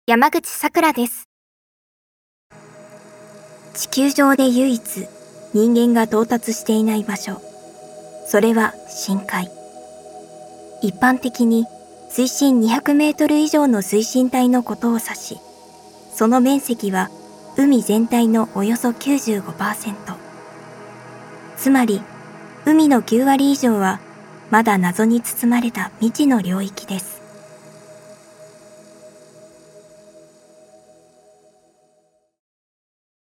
山口さくらです。地球上で唯一人間が到達していない場所、それは深海。一般的に水深200メートル以上の水深帯のことを指し、その面積は海全体のおよそ 95%。つまり、海の9割以上はまだ謎に包まれた未知の領域です。